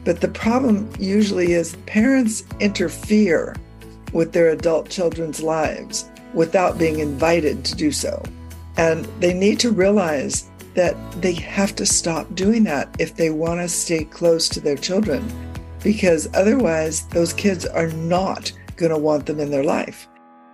But the problem usually is parents interfere with their adult children's lives without being invited to do so. And they need to realize that they have to stop doing that if they want to stay close to their children, because otherwise those kids are not going to want them in their life.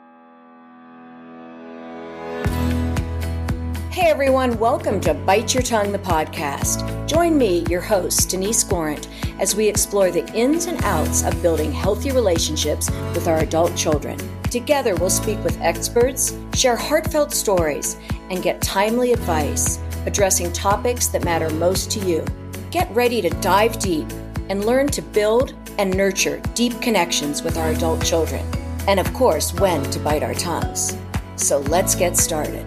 Hey everyone, welcome to Bite Your Tongue, the podcast. Join me, your host, Denise Gorant, as we explore the ins and outs of building healthy relationships with our adult children. Together, we'll speak with experts, share heartfelt stories, and get timely advice, addressing topics that matter most to you. Get ready to dive deep and learn to build and nurture deep connections with our adult children. And of course, when to bite our tongues. So let's get started.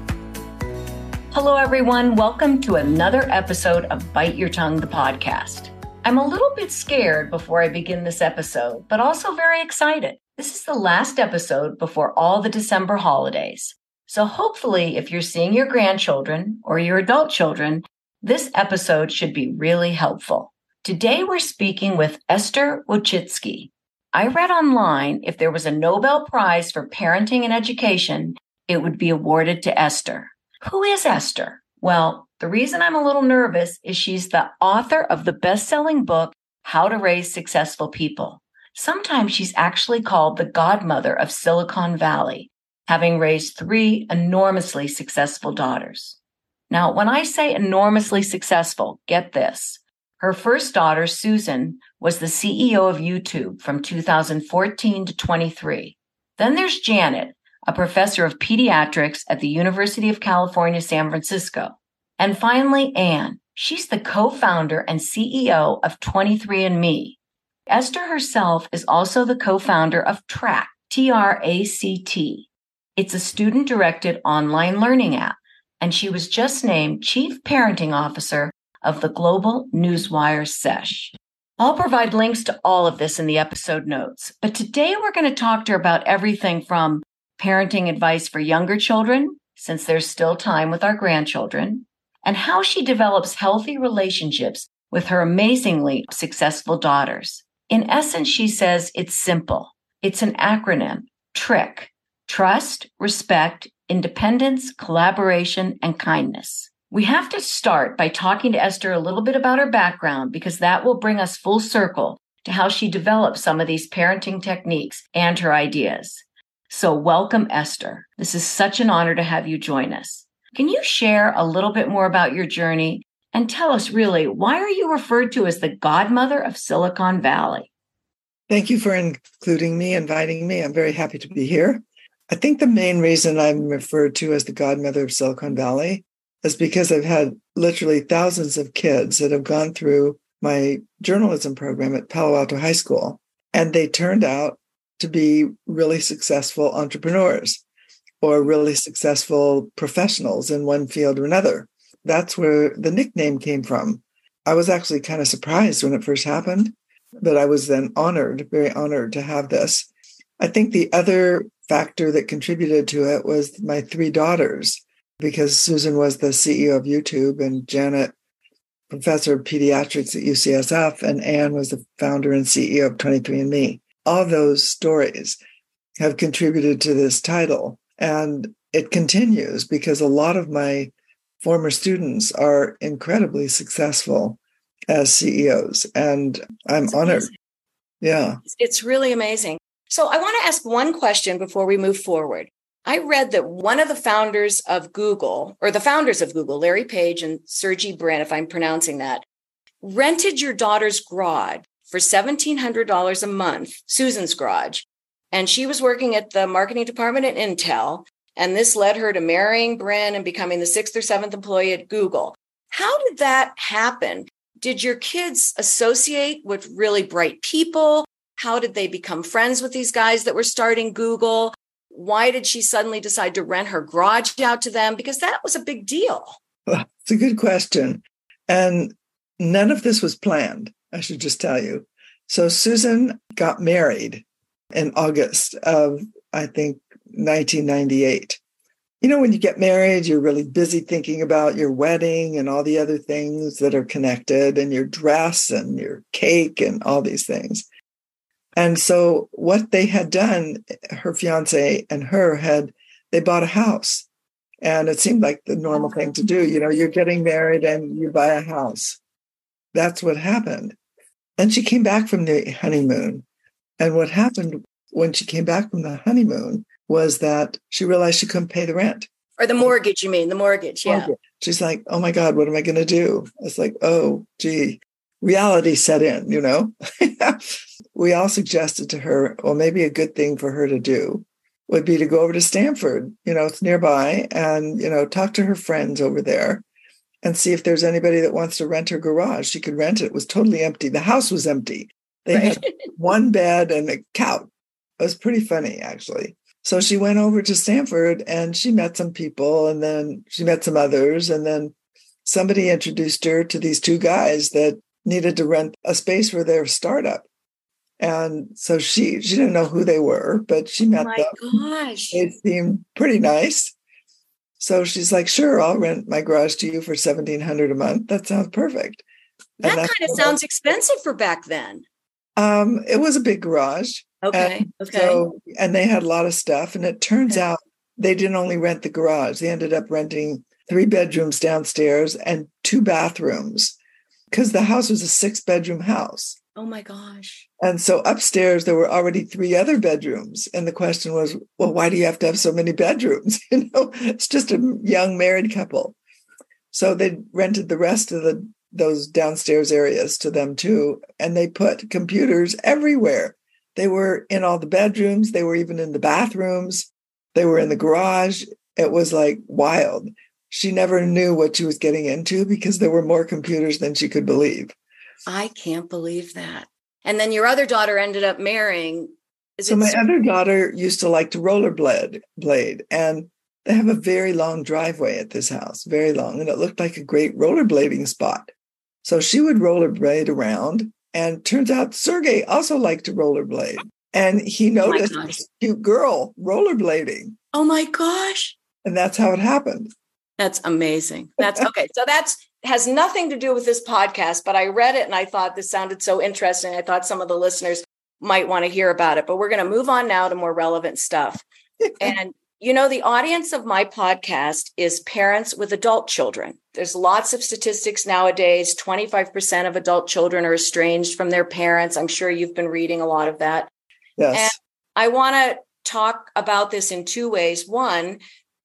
Hello, everyone. Welcome to another episode of Bite Your Tongue, the podcast. I'm a little bit scared before I begin this episode, but also very excited. This is the last episode before all the December holidays. So hopefully, if you're seeing your grandchildren or your adult children, this episode should be really helpful. Today, we're speaking with Esther Wojcicki. I read online if there was a Nobel Prize for parenting and education, it would be awarded to Esther. Who is Esther? Well, the reason I'm a little nervous is she's the author of the best-selling book, How to Raise Successful People. Sometimes she's actually called the godmother of Silicon Valley, having raised 3 enormously successful daughters. Now, when I say enormously successful, get this. Her first daughter, Susan, was the CEO of YouTube from 2014 to 23. Then there's Janet, a professor of pediatrics at the University of California, San Francisco. And finally, Anne. She's the co-founder and CEO of 23andMe. Esther herself is also the co-founder of TRACT, T-R-A-C-T. It's a student-directed online learning app, and she was just named Chief Parenting Officer of the Global Newswire Sesh. I'll provide links to all of this in the episode notes, but today we're going to talk to her about everything from parenting advice for younger children, since there's still time with our grandchildren, and how she develops healthy relationships with her amazingly successful daughters. In essence, she says it's simple. It's an acronym, TRICK: trust, respect, independence, collaboration, and kindness. We have to start by talking to Esther a little bit about her background, because that will bring us full circle to how she developed some of these parenting techniques and her ideas. So welcome, Esther. This is such an honor to have you join us. Can you share a little bit more about your journey and tell us really, why are you referred to as the godmother of Silicon Valley? Thank you for inviting me. I'm very happy to be here. I think the main reason I'm referred to as the godmother of Silicon Valley is because I've had literally thousands of kids that have gone through my journalism program at Palo Alto High School, and they turned out to be really successful entrepreneurs or really successful professionals in one field or another. That's where the nickname came from. I was actually kind of surprised when it first happened, but I was then very honored to have this. I think the other factor that contributed to it was my 3 daughters, because Susan was the CEO of YouTube and Janet, professor of pediatrics at UCSF, and Anne was the founder and CEO of 23andMe. All those stories have contributed to this title, and it continues because a lot of my former students are incredibly successful as CEOs, and I'm honored. Yeah. It's really amazing. So I want to ask one question before we move forward. I read that one of the founders of Google, Larry Page and Sergey Brin, if I'm pronouncing that, rented your daughter's garage for $1,700 a month, Susan's garage. And she was working at the marketing department at Intel. And this led her to marrying Brin and becoming the 6th or 7th employee at Google. How did that happen? Did your kids associate with really bright people? How did they become friends with these guys that were starting Google? Why did she suddenly decide to rent her garage out to them? Because that was a big deal. Well, it's a good question. And none of this was planned, I should just tell you. So Susan got married in August of, I think, 1998. when you get married, you're really busy thinking about your wedding and all the other things that are connected, and your dress and your cake and all these things. And so what they had done, her fiance and they bought a house. And it seemed like the normal thing to do. You're getting married and you buy a house. That's what happened. And she came back from the honeymoon. And what happened when she came back from the honeymoon was that she realized she couldn't pay the rent. Or the mortgage, you mean, the mortgage, yeah. She's like, oh my God, what am I going to do? It's like, oh, gee, reality set in, We all suggested to her, well, maybe a good thing for her to do would be to go over to Stanford, it's nearby, and, talk to her friends over there and see if there's anybody that wants to rent her garage. She could rent it. It was totally empty. The house was empty. They had one bed and a couch. It was pretty funny, actually. So she went over to Stanford and she met some people, and then she met some others. And then somebody introduced her to these two guys that needed to rent a space for their startup. And so she didn't know who they were, but she met them. Oh my gosh. They seemed pretty nice. So she's like, sure, I'll rent my garage to you for $1,700 a month. That sounds perfect. That kind of sounds expensive for back then. It was a big garage. Okay. And they had a lot of stuff. And it turns out they didn't only rent the garage. They ended up renting 3 bedrooms downstairs and 2 bathrooms because the house was a 6-bedroom house. Oh my gosh. And so upstairs, there were already 3 other bedrooms. And the question was, well, why do you have to have so many bedrooms? It's just a young married couple. So they rented the rest of those downstairs areas to them too. And they put computers everywhere. They were in all the bedrooms. They were even in the bathrooms. They were in the garage. It was like wild. She never knew what she was getting into because there were more computers than she could believe. I can't believe that. And then your other daughter ended up marrying. My other daughter used to like to rollerblade, and they have a very long driveway at this house, very long, and it looked like a great rollerblading spot. So she would rollerblade around, and turns out Sergey also liked to rollerblade. And he noticed this cute girl rollerblading. Oh my gosh. And that's how it happened. That's amazing. That's okay. So has nothing to do with this podcast, but I read it and I thought this sounded so interesting. I thought some of the listeners might want to hear about it, but we're going to move on now to more relevant stuff. And, the audience of my podcast is parents with adult children. There's lots of statistics nowadays. 25% of adult children are estranged from their parents. I'm sure you've been reading a lot of that. Yes. And I want to talk about this in 2 ways. One,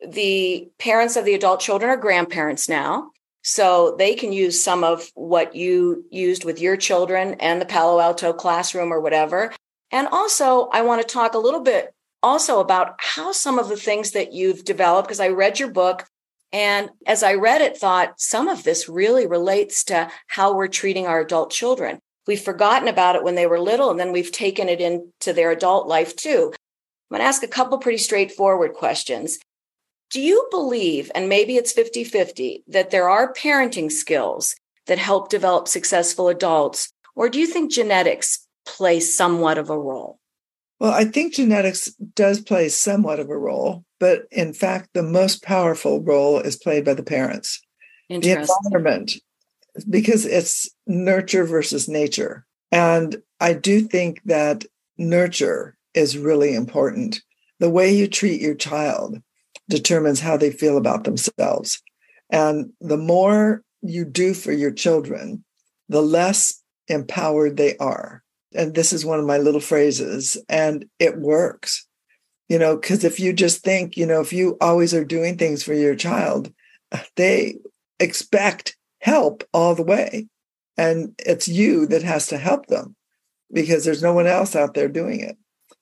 the parents of the adult children are grandparents now, so they can use some of what you used with your children and the Palo Alto classroom or whatever. And also, I want to talk a little bit also about how some of the things that you've developed, because I read your book, and as I read it, thought some of this really relates to how we're treating our adult children. We've forgotten about it when they were little, and then we've taken it into their adult life too. I'm going to ask a couple pretty straightforward questions. Do you believe, and maybe it's 50-50, that there are parenting skills that help develop successful adults, or do you think genetics play somewhat of a role? Well, I think genetics does play somewhat of a role, but in fact, the most powerful role is played by the parents. The environment, because it's nurture versus nature. And I do think that nurture is really important. The way you treat your child determines how they feel about themselves. And the more you do for your children, the less empowered they are. And this is one of my little phrases, and it works, because if you just think, if you always are doing things for your child, they expect help all the way. And it's you that has to help them because there's no one else out there doing it.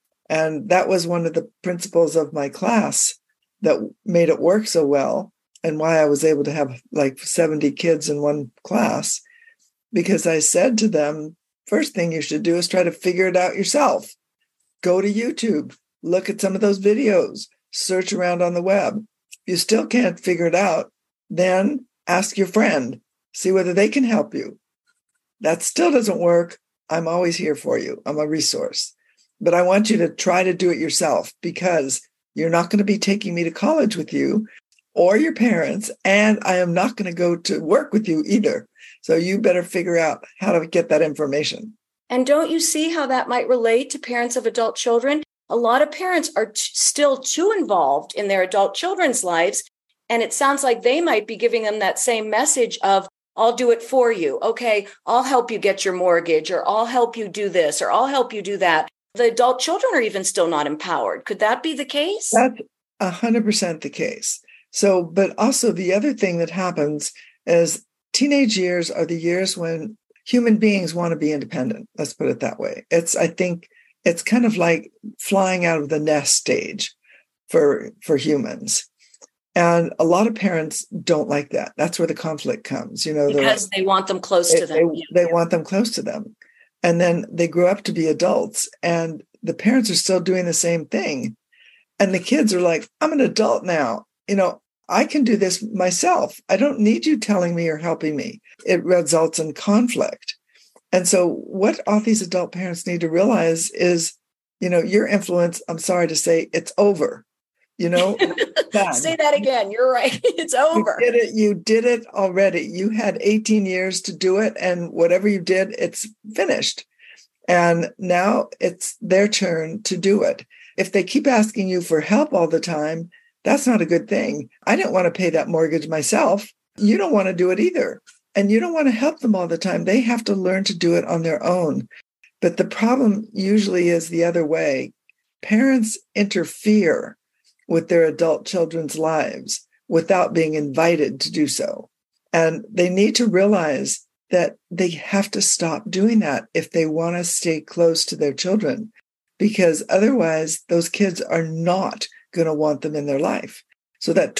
And that was one of the principles of my class that made it work so well, and why I was able to have like 70 kids in one class, because I said to them, first thing you should do is try to figure it out yourself. Go to YouTube, look at some of those videos, search around on the web. If you still can't figure it out, then ask your friend, see whether they can help you. That still doesn't work. I'm always here for you. I'm a resource. But I want you to try to do it yourself, because You're not going to be taking me to college with you or your parents, and I am not going to go to work with you either. So you better figure out how to get that information. And don't you see how that might relate to parents of adult children? A lot of parents are still too involved in their adult children's lives. And it sounds like they might be giving them that same message of, I'll do it for you. Okay, I'll help you get your mortgage, or I'll help you do this, or I'll help you do that. The adult children are even still not empowered. Could that be the case? That's 100% the case. So, but also the other thing that happens is teenage years are the years when human beings want to be independent. Let's put it that way. I think it's kind of like flying out of the nest stage for humans. And a lot of parents don't like that. That's where the conflict comes, because they want them close to them. They want them close to them. And then they grow up to be adults, and the parents are still doing the same thing. And the kids are like, I'm an adult now. I can do this myself. I don't need you telling me or helping me. It results in conflict. And so what all these adult parents need to realize is, your influence, I'm sorry to say, it's over. Say that again. You're right. It's over. You did it already. You had 18 years to do it. And whatever you did, it's finished. And now it's their turn to do it. If they keep asking you for help all the time, that's not a good thing. I didn't want to pay that mortgage myself. You don't want to do it either. And you don't want to help them all the time. They have to learn to do it on their own. But the problem usually is the other way. Parents interfere with their adult children's lives without being invited to do so. And they need to realize that they have to stop doing that if they want to stay close to their children, because otherwise those kids are not going to want them in their life. So that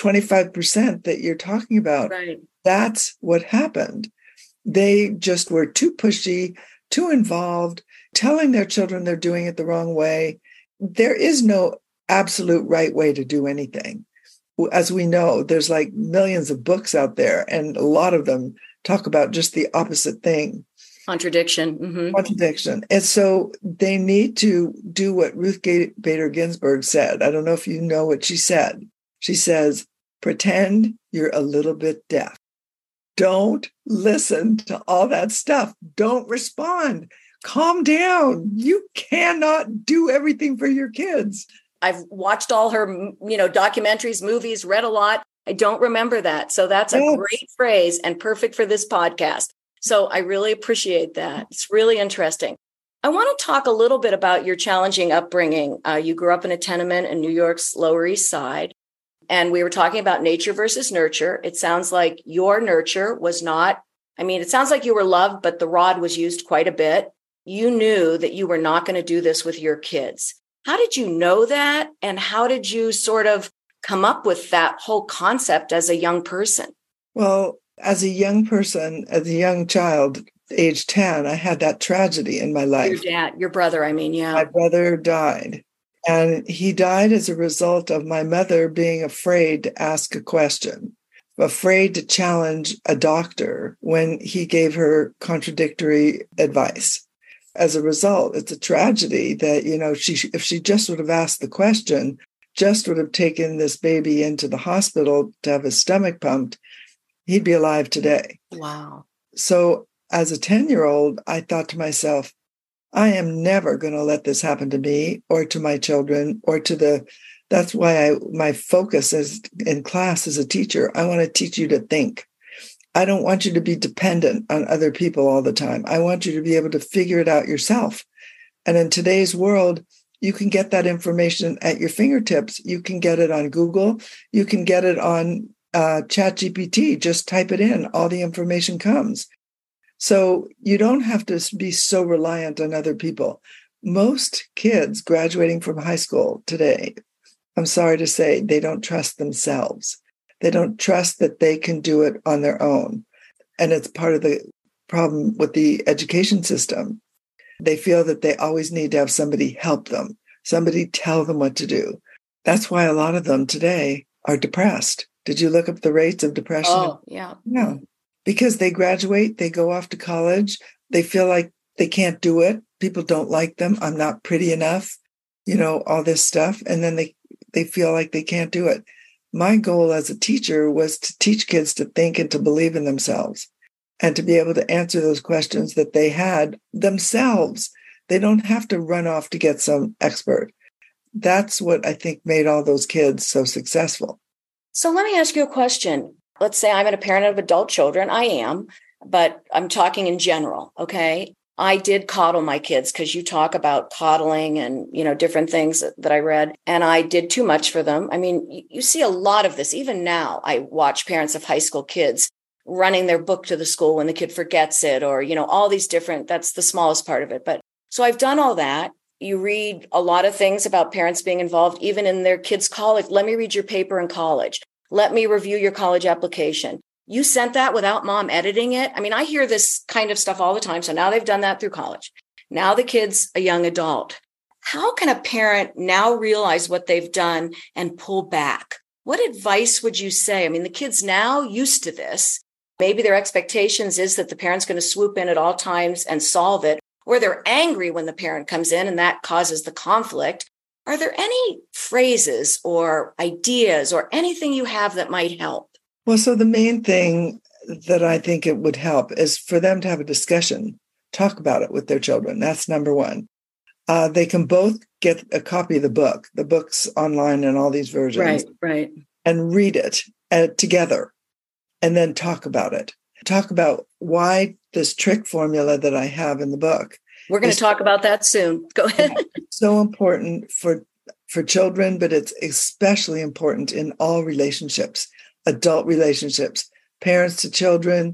25% that you're talking about, right. That's what happened. They just were too pushy, too involved, telling their children they're doing it the wrong way. There is no absolute right way to do anything. As we know, there's like millions of books out there, and a lot of them talk about just the opposite thing. Contradiction. Mm-hmm. Contradiction. And so they need to do what Ruth Bader Ginsburg said. I don't know if you know what she said. She says, pretend you're a little bit deaf. Don't listen to all that stuff. Don't respond. Calm down. You cannot do everything for your kids. I've watched all her, documentaries, movies, read a lot. I don't remember that. So that's a great phrase and perfect for this podcast. So I really appreciate that. It's really interesting. I want to talk a little bit about your challenging upbringing. You grew up in a tenement in New York's Lower East Side, and we were talking about nature versus nurture. It sounds like your nurture was not, it sounds like you were loved, but the rod was used quite a bit. You knew that you were not going to do this with your kids. How did you know that? And how did you sort of come up with that whole concept as a young person? Well, as a young person, as a young child, age 10, I had that tragedy in my life. Your brother, yeah. My brother died. And he died as a result of my mother being afraid to ask a question, afraid to challenge a doctor when he gave her contradictory advice. As a result, it's a tragedy that, if she just would have asked the question, just would have taken this baby into the hospital to have his stomach pumped, he'd be alive today. Wow. So as a 10-year-old, I thought to myself, I am never going to let this happen to me or to my children that's why my focus is in class as a teacher. I want to teach you to think. I don't want you to be dependent on other people all the time. I want you to be able to figure it out yourself. And in today's world, you can get that information at your fingertips. You can get it on Google. You can get it on ChatGPT. Just type it in. All the information comes. So you don't have to be so reliant on other people. Most kids graduating from high school today, I'm sorry to say, they don't trust themselves. They don't trust that they can do it on their own. And it's part of the problem with the education system. They feel that they always need to have somebody help them, somebody tell them what to do. That's why a lot of them today are depressed. Did you look up the rates of depression? Oh, yeah. Yeah. Because they graduate, they go off to college, they feel like they can't do it. People don't like them. I'm not pretty enough, all this stuff. And then they they feel like they can't do it. My goal as a teacher was to teach kids to think and to believe in themselves and to be able to answer those questions that they had themselves. They don't have to run off to get some expert. That's what I think made all those kids so successful. So let me ask you a question. Let's say I'm a parent of adult children. I am, but I'm talking in general, okay? I did coddle my kids because you talk about coddling and, different things that I read, and I did too much for them. I mean, you see a lot of this. Even now, I watch parents of high school kids running their book to the school when the kid forgets it, or, all these different, that's the smallest part of it. But so I've done all that. You read a lot of things about parents being involved, even in their kids' college. Let me read your paper in college. Let me review your college application. You sent that without mom editing it. I mean, I hear this kind of stuff all the time. So now they've done that through college. Now the kid's a young adult. How can a parent now realize what they've done and pull back? What advice would you say? I mean, the kids now used to this. Maybe their expectations is that the parent's going to swoop in at all times and solve it, or they're angry when the parent comes in and that causes the conflict. Are there any phrases or ideas or anything you have that might help? Well, so the main thing that I think it would help is for them to have a discussion, talk about it with their children. That's number one. They can both get a copy of the book. The book's online in all these versions. Right. And read it together and then talk about it. Talk about why this trick formula that I have in the book. We're going to talk about that soon. Go ahead. It's so important for children, but it's especially important in all relationships. Adult relationships, parents to children,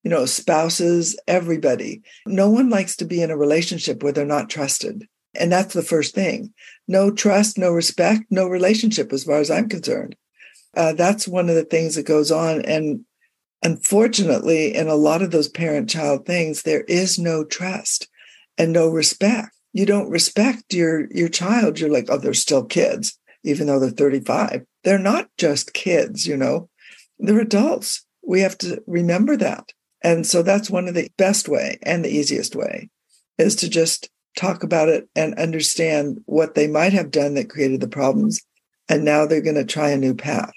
spouses, everybody. No one likes to be in a relationship where they're not trusted. And that's the first thing. No trust, no respect, no relationship, as far as I'm concerned. That's one of the things that goes on. And unfortunately, in a lot of those parent-child things, there is no trust and no respect. You don't respect your child. You're like, oh, they're still kids, even though they're 35. They're not just kids, They're adults. We have to remember that. And so that's one of the best way and the easiest way is to just talk about it and understand what they might have done that created the problems. And now they're going to try a new path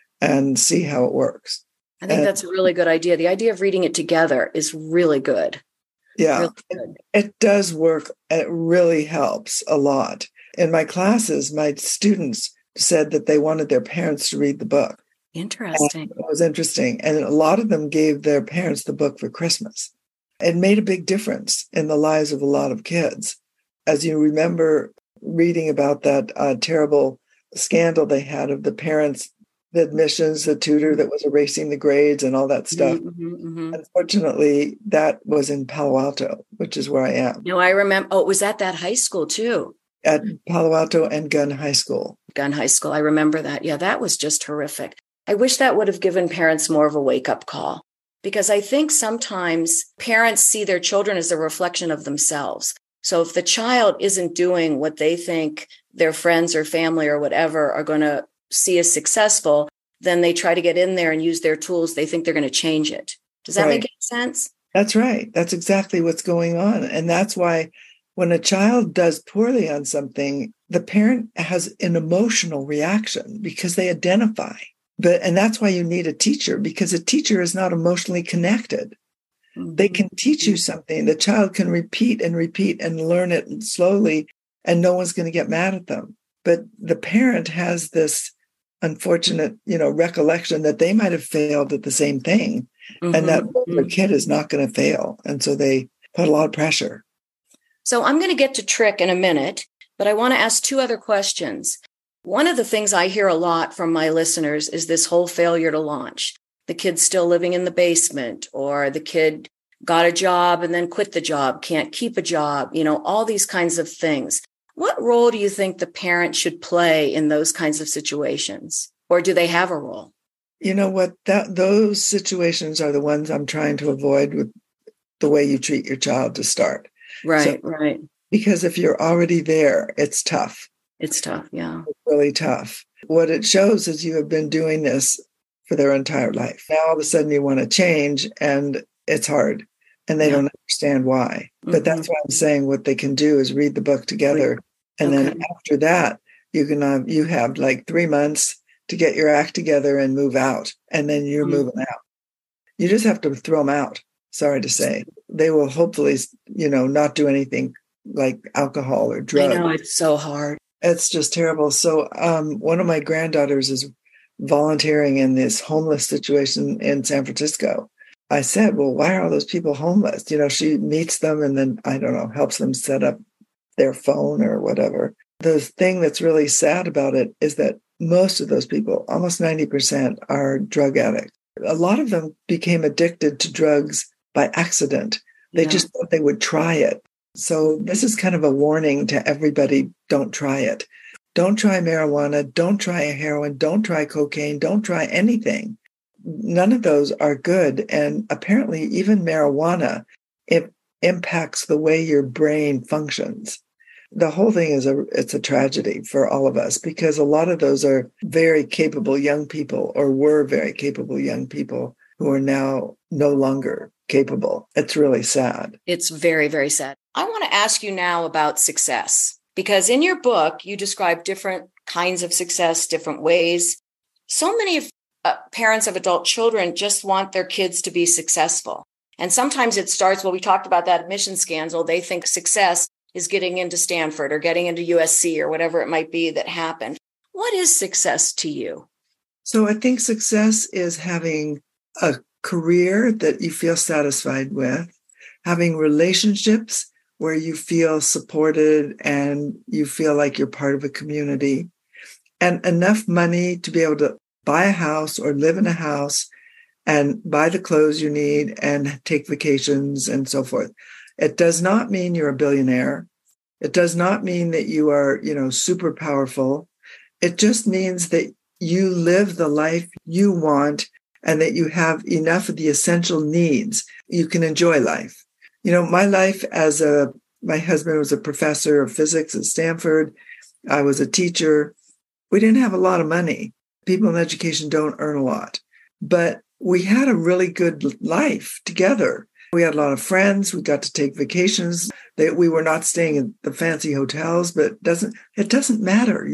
and see how it works. I think that's a really good idea. The idea of reading it together is really good. Yeah, really good. It does work. It really helps a lot. In my classes, my students said that they wanted their parents to read the book. Interesting. And it was interesting. And a lot of them gave their parents the book for Christmas. It made a big difference in the lives of a lot of kids. As you remember reading about that terrible scandal they had of the parents, the admissions, the tutor that was erasing the grades and all that stuff. Mm-hmm. Unfortunately, that was in Palo Alto, which is where I am. No, I remember. Oh, it was at that high school too. At Palo Alto and Gunn High School. Gunn High School. I remember that. Yeah, that was just horrific. I wish that would have given parents more of a wake-up call, because I think sometimes parents see their children as a reflection of themselves. So if the child isn't doing what they think their friends or family or whatever are going to see as successful, then they try to get in there and use their tools. They think they're going to change it. Does that make any sense? That's right. That's exactly what's going on. And that's why when a child does poorly on something, the parent has an emotional reaction because they identify. And that's why you need a teacher, because a teacher is not emotionally connected. Mm-hmm. They can teach you something. The child can repeat and learn it slowly, and no one's going to get mad at them. But the parent has this unfortunate, recollection that they might have failed at the same thing, and that their kid is not going to fail. And so they put a lot of pressure. So I'm going to get to trick in a minute, but I want to ask two other questions. One of the things I hear a lot from my listeners is this whole failure to launch. The kid's still living in the basement, or the kid got a job and then quit the job, can't keep a job, all these kinds of things. What role do you think the parent should play in those kinds of situations? Or do they have a role? You know what? Those situations are the ones I'm trying to avoid with the way you treat your child to start. Right. Because if you're already there, it's tough. It's tough, yeah. It's really tough. What it shows is you have been doing this for their entire life. Now all of a sudden you want to change, and it's hard, and they don't understand why. But that's why I'm saying what they can do is read the book together. And then after that, you have like 3 months to get your act together and move out. And then you're moving out. You just have to throw them out. Sorry to say. They will hopefully, not do anything like alcohol or drugs. I know, it's so hard. It's just terrible. So one of my granddaughters is volunteering in this homeless situation in San Francisco. I said, well, why are all those people homeless? She meets them and then, I don't know, helps them set up their phone or whatever. The thing that's really sad about it is that most of those people, almost 90%, are drug addicts. A lot of them became addicted to drugs by accident. They just thought they would try it. So this is kind of a warning to everybody, don't try it. Don't try marijuana, don't try heroin, don't try cocaine, don't try anything. None of those are good. And apparently even marijuana, it impacts the way your brain functions. The whole thing it's a tragedy for all of us because a lot of those are very capable young people or were very capable young people who are now no longer capable. It's really sad. It's very, very sad. I want to ask you now about success because in your book, you describe different kinds of success, different ways. So many parents of adult children just want their kids to be successful. And sometimes it starts, we talked about that admission scandal. They think success is getting into Stanford or getting into USC or whatever it might be that happened. What is success to you? So I think success is having a career that you feel satisfied with, having relationships where you feel supported and you feel like you're part of a community, and enough money to be able to buy a house or live in a house and buy the clothes you need and take vacations and so forth. It does not mean you're a billionaire. It does not mean that you are, super powerful. It just means that you live the life you want and that you have enough of the essential needs. You can enjoy life. My life my husband was a professor of physics at Stanford. I was a teacher. We didn't have a lot of money. People in education don't earn a lot, but we had a really good life together. We had a lot of friends. We got to take vacations. We were not staying in the fancy hotels, but it doesn't matter,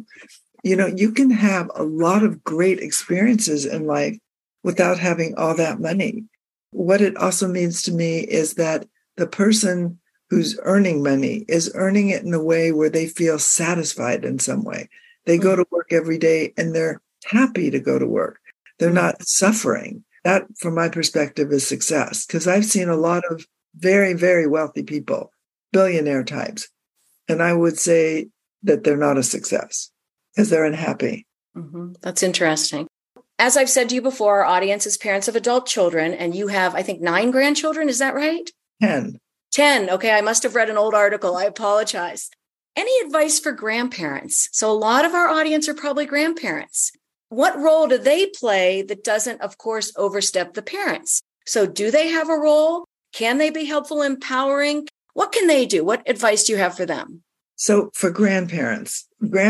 You can have a lot of great experiences in life without having all that money. What it also means to me is that the person who's earning money is earning it in a way where they feel satisfied in some way. They go to work every day and they're happy to go to work. They're not suffering. That, from my perspective, is success. Because I've seen a lot of very, very wealthy people, billionaire types. And I would say that they're not a success because they're unhappy. Mm-hmm. That's interesting. As I've said to you before, our audience is parents of adult children, and you have, I think, 9 grandchildren. Is that right? 10. 10. Okay, I must have read an old article. I apologize. Any advice for grandparents? So a lot of our audience are probably grandparents. What role do they play that doesn't, of course, overstep the parents? So do they have a role? Can they be helpful, empowering? What can they do? What advice do you have for them? So for grandparents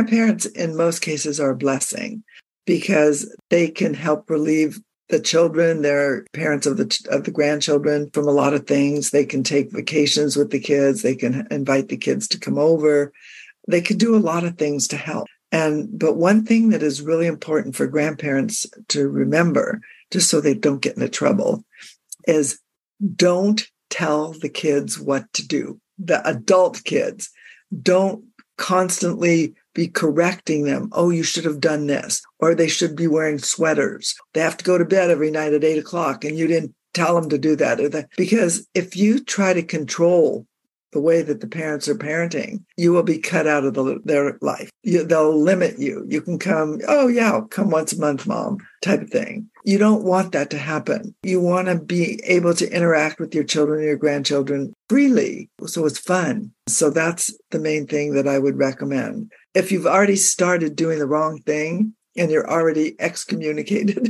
in most cases are a blessing because they can help relieve the children, their parents of the grandchildren, from a lot of things. They can take vacations with the kids. They can invite the kids to come over. They can do a lot of things to help. But one thing that is really important for grandparents to remember, just so they don't get into trouble, is don't tell the kids what to do. The adult kids, don't constantly be correcting them. Oh, you should have done this. Or they should be wearing sweaters. They have to go to bed every night at 8:00 and you didn't tell them to do that. Because if you try to control the way that the parents are parenting, you will be cut out of their life. They'll limit you. You can come, come once a month, mom, type of thing. You don't want that to happen. You want to be able to interact with your children and your grandchildren freely. So it's fun. So that's the main thing that I would recommend. If you've already started doing the wrong thing and you're already excommunicated.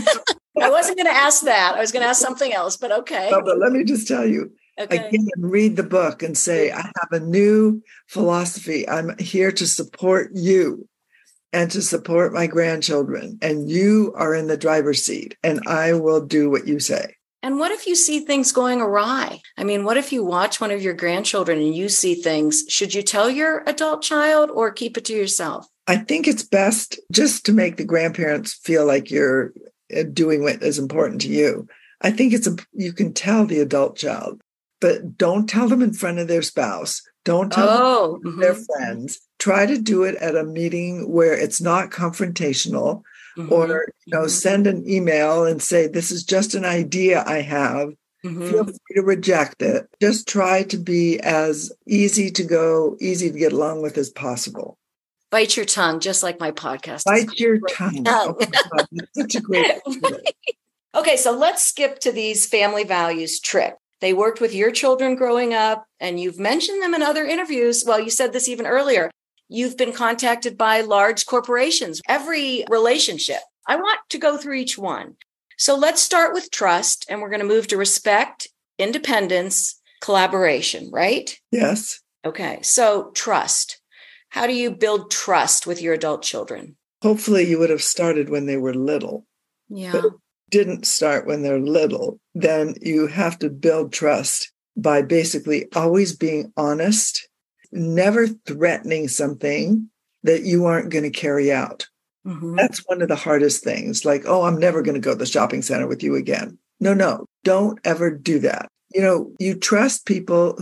I wasn't going to ask that. I was going to ask something else, but okay. No, but let me just tell you. Okay. Again, read the book and say, I have a new philosophy. I'm here to support you and to support my grandchildren. And you are in the driver's seat and I will do what you say. And what if you see things going awry? I mean, what if you watch one of your grandchildren and you see things? Should you tell your adult child or keep it to yourself? I think it's best just to make the grandparents feel like you're doing what is important to you. I think you can tell the adult child, but don't tell them in front of their spouse. Don't tell them their friends. Try to do it at a meeting where it's not confrontational, or send an email and say, this is just an idea I have. Feel free to reject it. Just try to be as easy to get along with as possible. Bite your tongue, just like my podcast. Bite your tongue. Oh my God, that's such a great idea. Okay, so let's skip to these family values trip. They worked with your children growing up, and you've mentioned them in other interviews. Well, you said this even earlier. You've been contacted by large corporations. Every relationship. I want to go through each one. So let's start with trust, and we're going to move to respect, independence, collaboration, right? Yes. Okay, so trust. How do you build trust with your adult children? Hopefully you would have started when they were little. Yeah. But didn't start when they're little. Then you have to build trust by basically always being honest, never threatening something that you aren't going to carry out. That's one of the hardest things. Like, oh, I'm never going to go to the shopping center with you again. No, don't ever do that. You trust people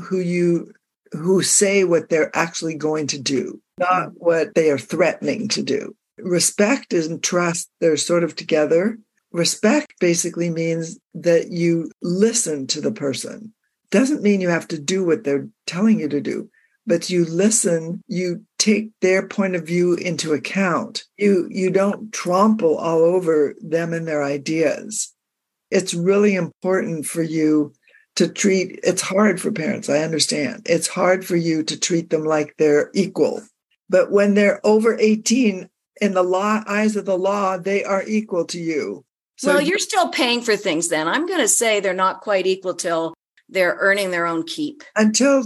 who say what they're actually going to do, not what they are threatening to do. Respect and trust, they're sort of together. Respect basically means that you listen to the person. Doesn't mean you have to do what they're telling you to do, but you listen, you take their point of view into account. You don't trample all over them and their ideas. It's really important for you to treat, it's hard for parents, I understand. It's hard for you to treat them like they're equal. But when they're over 18, in the eyes of the law, they are equal to you. So well, you're still paying for things then. I'm going to say they're not quite equal till they're earning their own keep. Until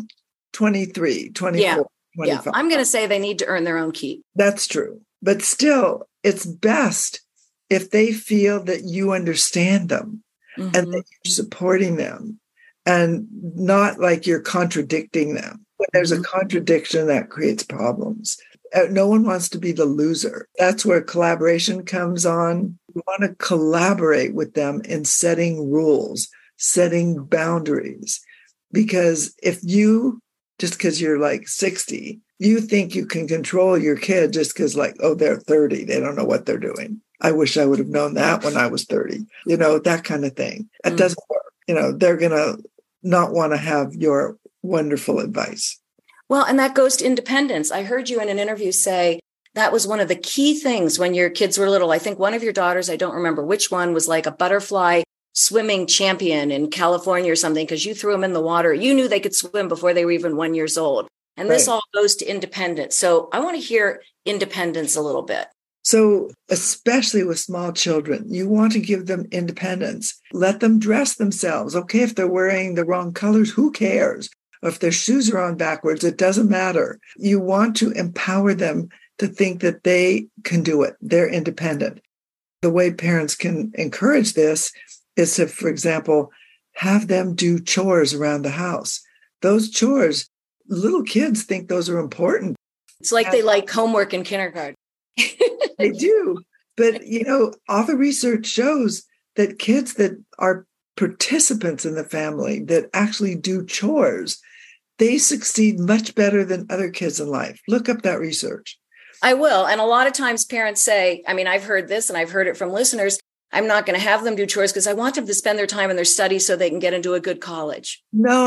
23, 24, 25. I'm going to say they need to earn their own keep. That's true. But still, it's best if they feel that you understand them and that you're supporting them and not like you're contradicting them. When there's a contradiction, that creates problems. No one wants to be the loser. That's where collaboration comes on. You want to collaborate with them in setting rules, setting boundaries. Because if you, just because you're like 60, you think you can control your kid just because like, oh, they're 30. They don't know what they're doing. I wish I would have known that when I was 30. That kind of thing. That doesn't work. They're going to not want to have your wonderful advice. Well, and that goes to independence. I heard you in an interview say that was one of the key things when your kids were little. I think one of your daughters, I don't remember which one, was like a butterfly swimming champion in California or something, because you threw them in the water. You knew they could swim before they were even 1 year old. And this all goes to independence. So I want to hear independence a little bit. So especially with small children, you want to give them independence. Let them dress themselves. Okay, if they're wearing the wrong colors, who cares? Or if their shoes are on backwards, it doesn't matter. You want to empower them to think that they can do it. They're independent. The way parents can encourage this is to, for example, have them do chores around the house. Those chores, little kids think those are important. It's like they like homework in kindergarten. They do. But, all the research shows that kids that are participants in the family that actually do chores, they succeed much better than other kids in life. Look up that research. I will. And a lot of times parents say, I've heard this and I've heard it from listeners, I'm not going to have them do chores because I want them to spend their time in their studies so they can get into a good college.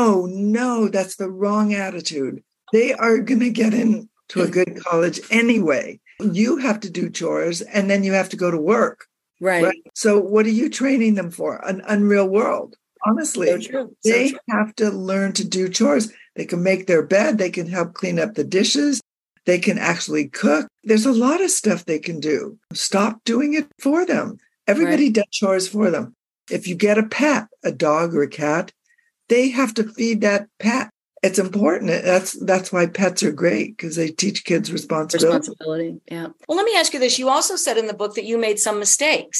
No, that's the wrong attitude. They are going to get into a good college anyway. You have to do chores and then you have to go to work. Right? So what are you training them for? An unreal world. Honestly, they have to learn to do chores. They can make their bed. They can help clean up the dishes. They can actually cook. There's a lot of stuff they can do. Stop doing it for them. Everybody does chores for them. If you get a pet, a dog or a cat, they have to feed that pet. It's important. That's why pets are great, because they teach kids responsibility. Yeah. Well, let me ask you this. You also said in the book that you made some mistakes.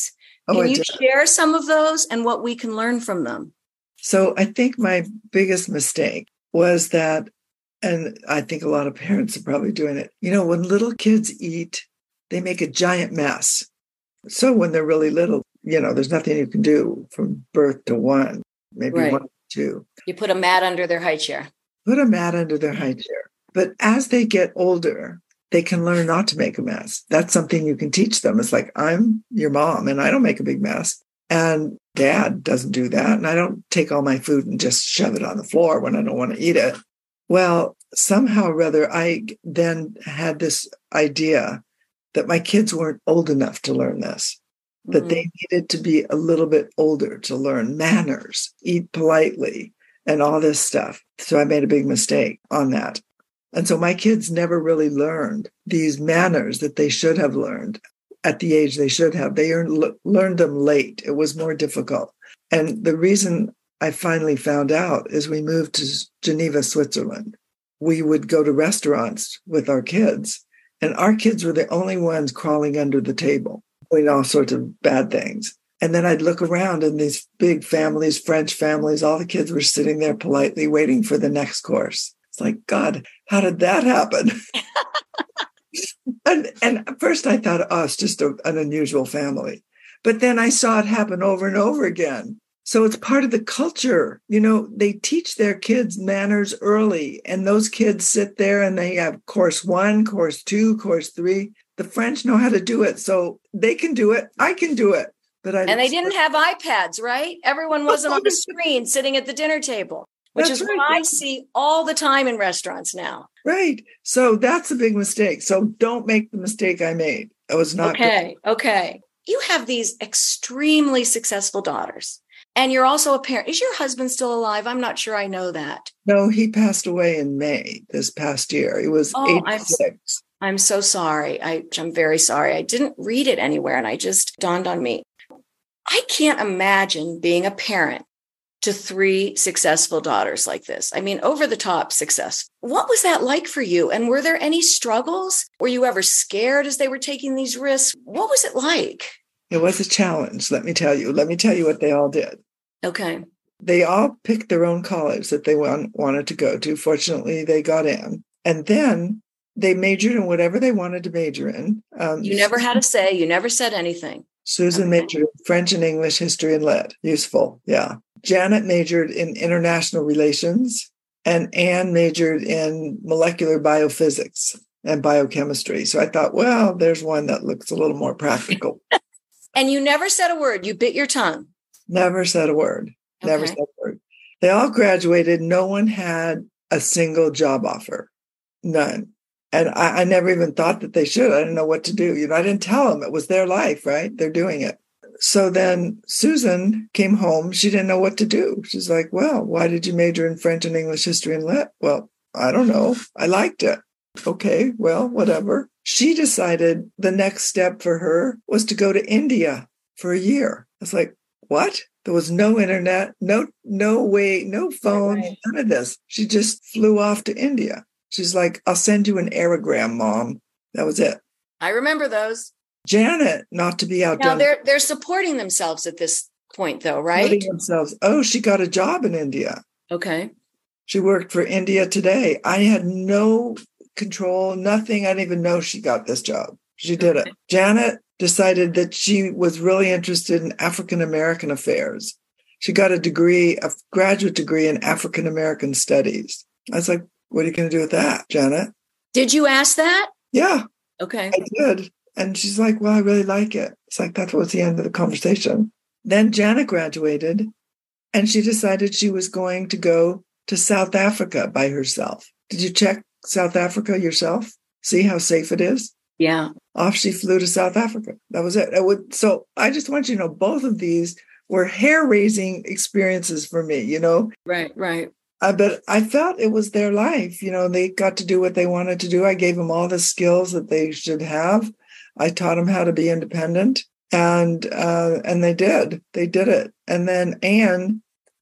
Oh, Can I you did. share some of those and what we can learn from them? So I think my biggest mistake was that, and I think a lot of parents are probably doing it, when little kids eat, they make a giant mess. So when they're really little, there's nothing you can do from birth to one, maybe Right. 1 to 2. You put a mat under their high chair. Put a mat under their high chair. But as they get older, they can learn not to make a mess. That's something you can teach them. It's like, I'm your mom and I don't make a big mess. And dad doesn't do that. And I don't take all my food and just shove it on the floor when I don't want to eat it. Well, somehow or other, I then had this idea that my kids weren't old enough to learn this, that they needed to be a little bit older to learn manners, eat politely, and all this stuff. So I made a big mistake on that. And so my kids never really learned these manners that they should have learned at the age they should have. They learned them late. It was more difficult. And the reason I finally found out is we moved to Geneva, Switzerland. We would go to restaurants with our kids, and our kids were the only ones crawling under the table, doing all sorts of bad things. And then I'd look around and these big families, French families, all the kids were sitting there politely waiting for the next course. It's like, God, how did that happen? and at first I thought, oh, it's just an unusual family. But then I saw it happen over and over again. So it's part of the culture. They teach their kids manners early, and those kids sit there and they have course 1, course 2, course 3. The French know how to do it, so they can do it. I can do it. And they didn't have iPads, right? Everyone wasn't on the screen sitting at the dinner table, which is what I see all the time in restaurants now. Right. So that's a big mistake. So don't make the mistake I made. It was not good. Okay. You have these extremely successful daughters, and you're also a parent. Is your husband still alive? I'm not sure I know that. No, he passed away in May this past year. He was 86. I'm so sorry. I'm very sorry. I didn't read it anywhere, and it just dawned on me. I can't imagine being a parent to 3 successful daughters like this. I mean, over the top success. What was that like for you? And were there any struggles? Were you ever scared as they were taking these risks? What was it like? It was a challenge, let me tell you. Let me tell you what they all did. Okay. They all picked their own college that they wanted to go to. Fortunately, they got in. And then they majored in whatever they wanted to major in. You never had a say. You never said anything. Susan majored in French and English, history and lit. Useful, yeah. Janet majored in international relations, and Anne majored in molecular biophysics and biochemistry. So I thought, well, there's one that looks a little more practical. And you never said a word. You bit your tongue. Never said a word. Okay. Never said a word. They all graduated. No one had a single job offer. None. And I never even thought that they should. I didn't know what to do. I didn't tell them. It was their life, right? They're doing it. So then Susan came home. She didn't know what to do. She's like, well, why did you major in French and English, history and lit? Well, I don't know. I liked it. Okay, well, whatever. She decided the next step for her was to go to India for a year. I was like, what? There was no internet, no way, no phone, right. None of this. She just flew off to India. She's like, I'll send you an aerogram, Mom. That was it. I remember those. Janet, not to be outdone. Now they're supporting themselves at this point, though, right? Supporting themselves. Oh, she got a job in India. Okay. She worked for India Today. I had no control, nothing. I didn't even know she got this job. She did it. Janet decided that she was really interested in African American affairs. She got a graduate degree in African American studies. I was like, what are you going to do with that, Janet? Did you ask that? Yeah. Okay. I did. And she's like, well, I really like it. It's like, that was the end of the conversation. Then Janet graduated and she decided she was going to go to South Africa by herself. Did you check South Africa yourself? See how safe it is? Yeah. Off she flew to South Africa. That was it. So I just want you to know, both of these were hair-raising experiences for me, Right. But I felt it was their life. They got to do what they wanted to do. I gave them all the skills that they should have. I taught them how to be independent, and they did. They did it. And then Anne,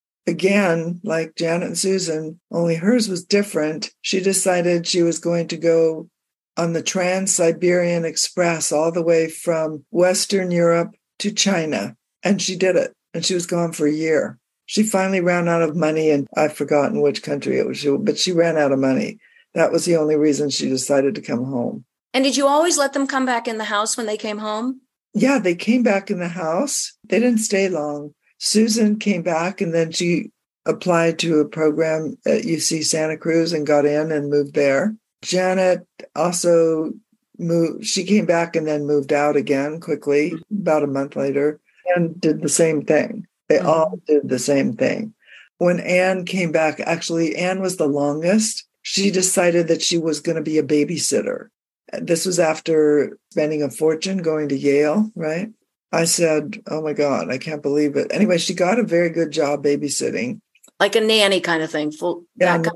again, like Janet and Susan, only hers was different. She decided she was going to go on the Trans-Siberian Express all the way from Western Europe to China, and she did it. And she was gone for a year. She finally ran out of money, and I've forgotten which country it was, but she ran out of money. That was the only reason she decided to come home. And did you always let them come back in the house when they came home? Yeah, they came back in the house. They didn't stay long. Susan came back, and then she applied to a program at UC Santa Cruz and got in and moved there. Janet also moved. She came back and then moved out again quickly, about a month later, and did the same thing. They all did the same thing. When Anne came back, actually, Anne was the longest. She decided that she was going to be a babysitter. This was after spending a fortune going to Yale, right? I said, oh my God, I can't believe it. Anyway, she got a very good job babysitting. Like a nanny kind of thing, full Thing,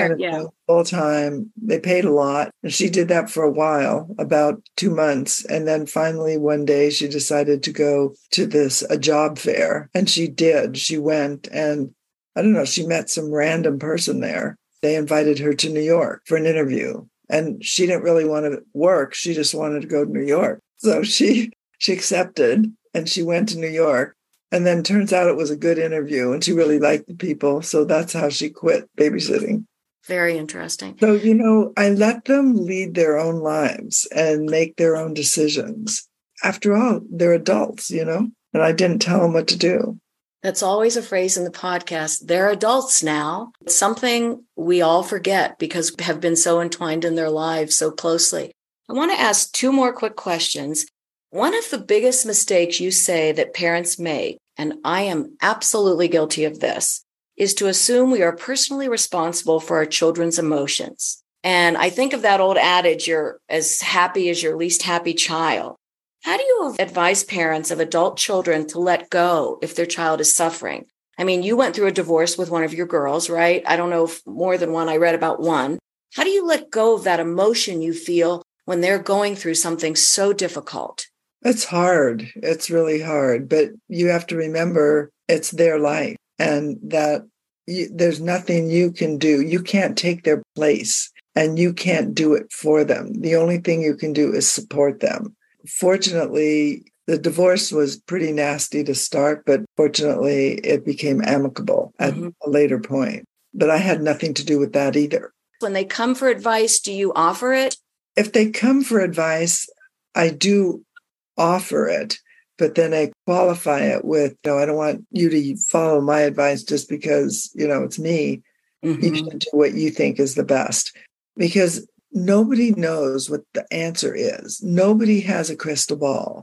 full time. They paid a lot. And she did that for a while, about 2 months. And then finally, one day, she decided to go to a job fair. And she did. She went and I don't know, she met some random person there. They invited her to New York for an interview. And she didn't really want to work. She just wanted to go to New York. So she accepted and she went to New York. And then turns out it was a good interview and she really liked the people. So that's how she quit babysitting. Very interesting. So, I let them lead their own lives and make their own decisions. After all, they're adults, and I didn't tell them what to do. That's always a phrase in the podcast. They're adults now. It's something we all forget because we have been so entwined in their lives so closely. I want to ask 2 more quick questions. One of the biggest mistakes you say that parents make, and I am absolutely guilty of this, is to assume we are personally responsible for our children's emotions. And I think of that old adage, you're as happy as your least happy child. How do you advise parents of adult children to let go if their child is suffering? I mean, you went through a divorce with one of your girls, right? I don't know if more than one. I read about one. How do you let go of that emotion you feel when they're going through something so difficult? It's hard. It's really hard. But you have to remember it's their life and that there's nothing you can do. You can't take their place and you can't do it for them. The only thing you can do is support them. Fortunately, the divorce was pretty nasty to start, but fortunately, it became amicable at a later point. But I had nothing to do with that either. When they come for advice, do you offer it? If they come for advice, I do offer it, but then I qualify it with, I don't want you to follow my advice just because, it's me. You should do what you think is the best. Because nobody knows what the answer is. Nobody has a crystal ball.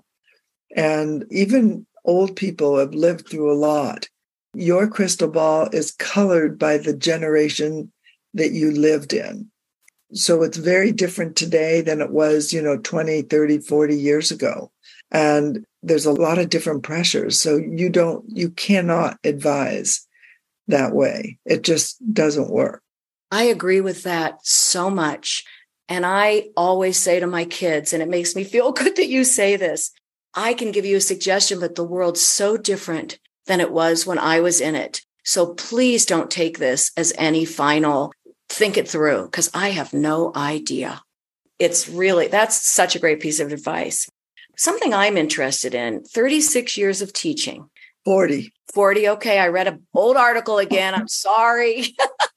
And even old people have lived through a lot. Your crystal ball is colored by the generation that you lived in. So it's very different today than it was, 20, 30, 40 years ago. And there's a lot of different pressures. So you cannot advise that way. It just doesn't work. I agree with that so much. And I always say to my kids, and it makes me feel good that you say this, I can give you a suggestion, but the world's so different than it was when I was in it. So please don't take this as any final, think it through, because I have no idea. That's such a great piece of advice. Something I'm interested in, 36 years of teaching. 40. Okay, I read an old article again. I'm sorry.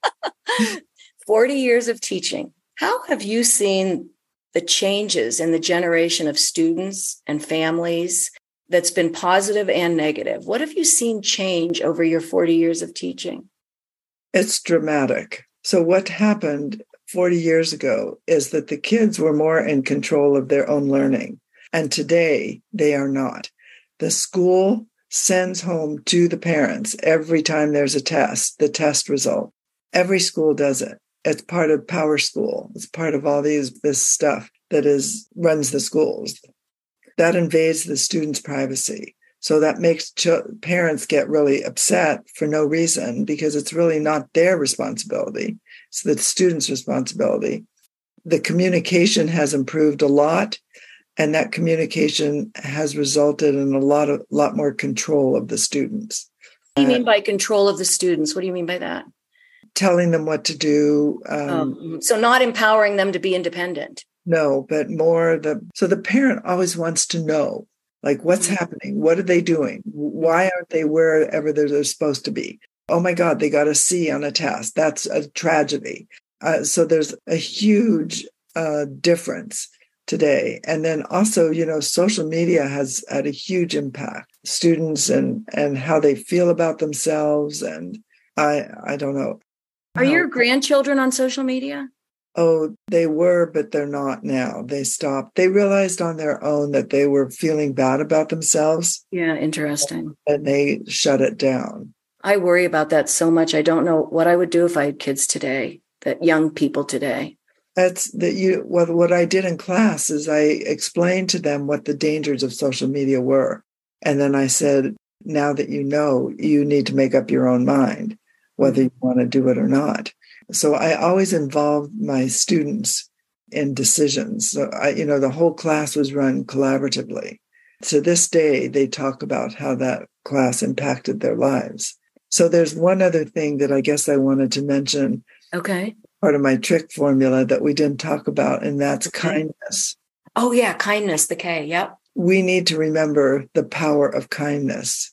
40 years of teaching. How have you seen the changes in the generation of students and families that's been positive and negative? What have you seen change over your 40 years of teaching? It's dramatic. So what happened 40 years ago is that the kids were more in control of their own learning. And today they are not. The school sends home to the parents every time there's a test, the test result. Every school does it. It's part of Power School. It's part of all this stuff that runs the schools. That invades the students' privacy. So that makes parents get really upset for no reason because it's really not their responsibility. It's the students' responsibility. The communication has improved a lot, and that communication has resulted in a lot more control of the students. What do you mean by control of the students? What do you mean by that? Telling them what to do. So not empowering them to be independent. No, but more so the parent always wants to know. Like, what's happening? What are they doing? Why aren't they wherever they're supposed to be? Oh my God, they got a C on a test. That's a tragedy. So there's a huge difference today. And then also, social media has had a huge impact. Students and how they feel about themselves. And I don't know. Are your grandchildren on social media? Oh, they were, but they're not now. They stopped. They realized on their own that they were feeling bad about themselves. Yeah, interesting. And they shut it down. I worry about that so much. I don't know what I would do if I had kids today, that young people today. What I did in class is I explained to them what the dangers of social media were. And then I said, now that you know, you need to make up your own mind, whether you want to do it or not. So I always involved my students in decisions. So the whole class was run collaboratively. To this day, they talk about how that class impacted their lives. So there's one other thing that I guess I wanted to mention. Okay. Part of my trick formula that we didn't talk about, and that's kindness. Oh, yeah. Kindness, the K. Yep. We need to remember the power of kindness.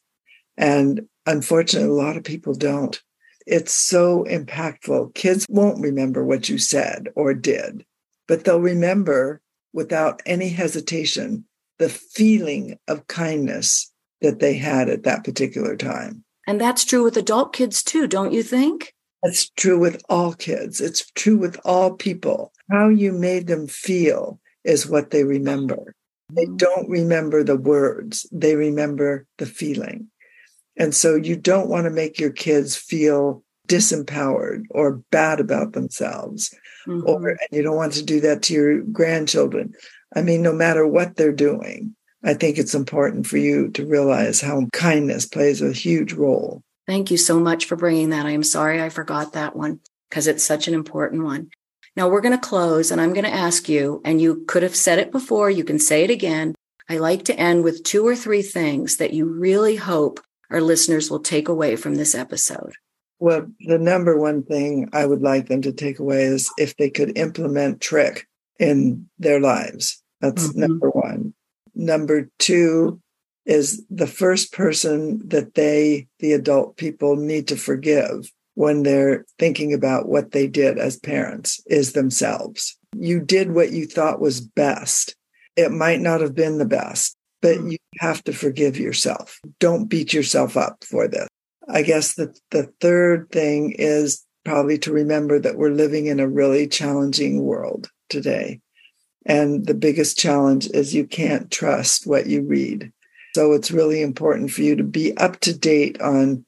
And unfortunately, a lot of people don't. It's so impactful. Kids won't remember what you said or did, but they'll remember without any hesitation the feeling of kindness that they had at that particular time. And that's true with adult kids too, don't you think? That's true with all kids. It's true with all people. How you made them feel is what they remember. They don't remember the words. They remember the feeling. And so you don't want to make your kids feel disempowered or bad about themselves. And you don't want to do that to your grandchildren. I mean, no matter what they're doing, I think it's important for you to realize how kindness plays a huge role. Thank you so much for bringing that. I am sorry I forgot that one because it's such an important one. Now we're going to close and I'm going to ask you, and you could have said it before, you can say it again. I like to end with 2 or 3 things that you really hope our listeners will take away from this episode. Well, the number one thing I would like them to take away is if they could implement trick in their lives. That's number one. Number 2 is the first person that the adult people, need to forgive when they're thinking about what they did as parents is themselves. You did what you thought was best. It might not have been the best, but you have to forgive yourself. Don't beat yourself up for this. I guess the third thing is probably to remember that we're living in a really challenging world today. And the biggest challenge is you can't trust what you read. So it's really important for you to be up to date on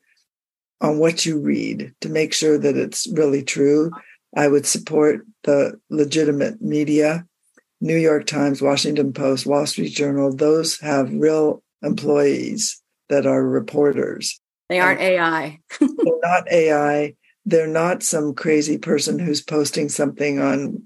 what you read to make sure that it's really true. I would support the legitimate media, New York Times, Washington Post, Wall Street Journal. Those have real employees that are reporters. They aren't AI. They're not AI. They're not some crazy person who's posting something on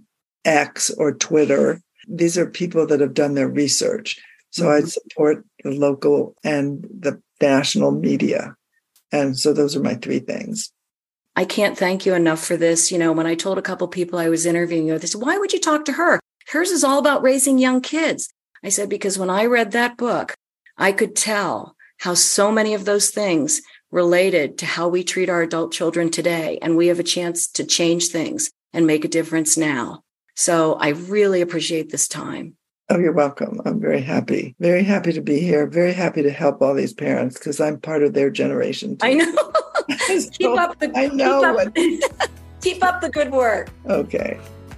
X or Twitter. These are people that have done their research. So I'd support the local and the national media. And so those are my 3 things. I can't thank you enough for this. When I told a couple people I was interviewing, they said, why would you talk to her? Hers is all about raising young kids. I said, because when I read that book, I could tell how so many of those things related to how we treat our adult children today. And we have a chance to change things and make a difference now. So I really appreciate this time. Oh, you're welcome. I'm very happy to be here. Very happy to help all these parents because I'm part of their generation too. I know. Keep up the good work. Okay.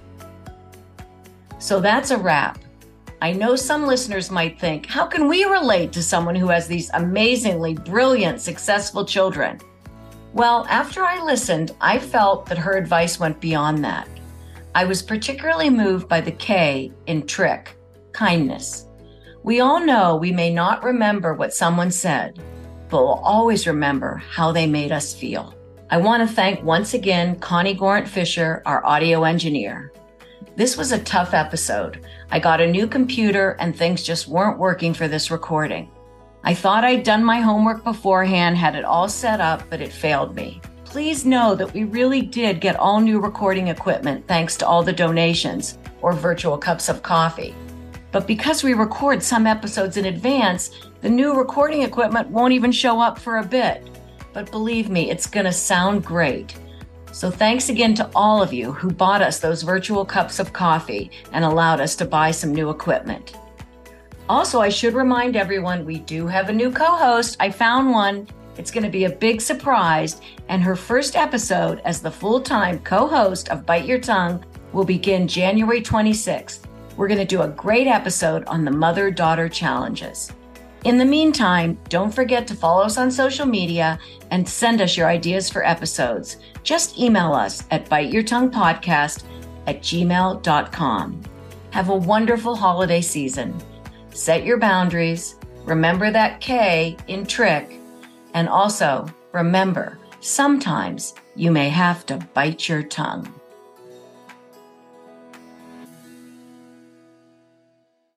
So that's a wrap. I know some listeners might think, how can we relate to someone who has these amazingly brilliant, successful children? Well, after I listened, I felt that her advice went beyond that. I was particularly moved by the K in trick. Kindness. We all know we may not remember what someone said, but we'll always remember how they made us feel. I want to thank once again Connie Gorant-Fisher, our audio engineer. This was a tough episode. I got a new computer and things just weren't working for this recording. I thought I'd done my homework beforehand, had it all set up, but it failed me. Please know that we really did get all new recording equipment thanks to all the donations or virtual cups of coffee. But because we record some episodes in advance, the new recording equipment won't even show up for a bit. But believe me, it's going to sound great. So thanks again to all of you who bought us those virtual cups of coffee and allowed us to buy some new equipment. Also, I should remind everyone we do have a new co-host. I found one. It's going to be a big surprise, and her first episode as the full-time co-host of Bite Your Tongue will begin January 26th. We're going to do a great episode on the mother-daughter challenges. In the meantime, don't forget to follow us on social media and send us your ideas for episodes. Just email us at biteyourtonguepodcast@gmail.com. Have a wonderful holiday season. Set your boundaries. Remember that K in trick. And also, remember, sometimes you may have to bite your tongue.